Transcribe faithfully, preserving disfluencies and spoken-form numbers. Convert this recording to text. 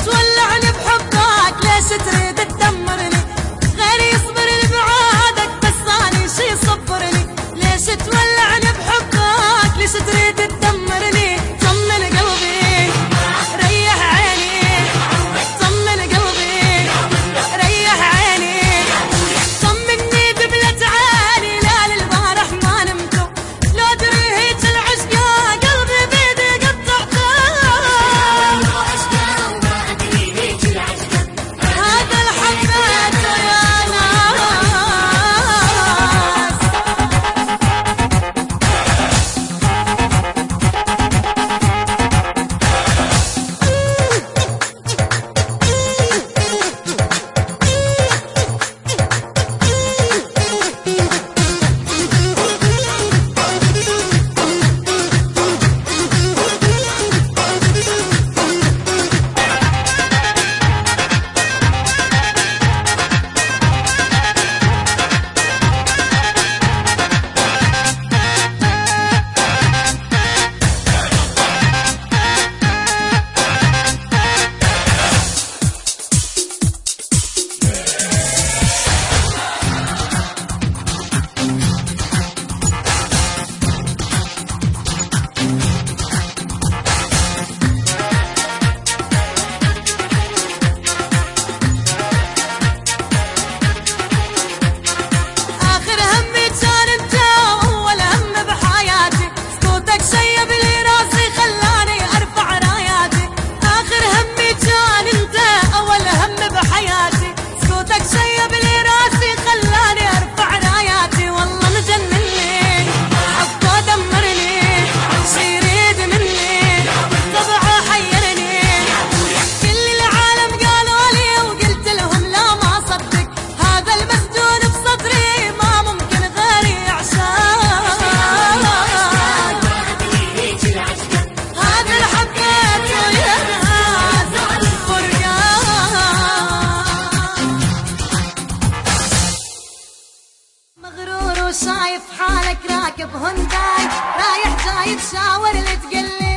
تولعني بحبك ليش تريد تدمرني؟ غيري يصبر لبعادك بس اني شي صبرني. ليش تولعني بحبك ليش تريد تدمرني؟ طمن قلبي ريح عيني، طمن قلبي ريح عيني، طمني دبلة عيني لا للبارح ما نمتو. لو ادري هيك العشقة قلبي بيدي قطعته. هذا الحبيت يا ناس شايف حالك راكب هونداي رايح جاي تشاور اللي تقلي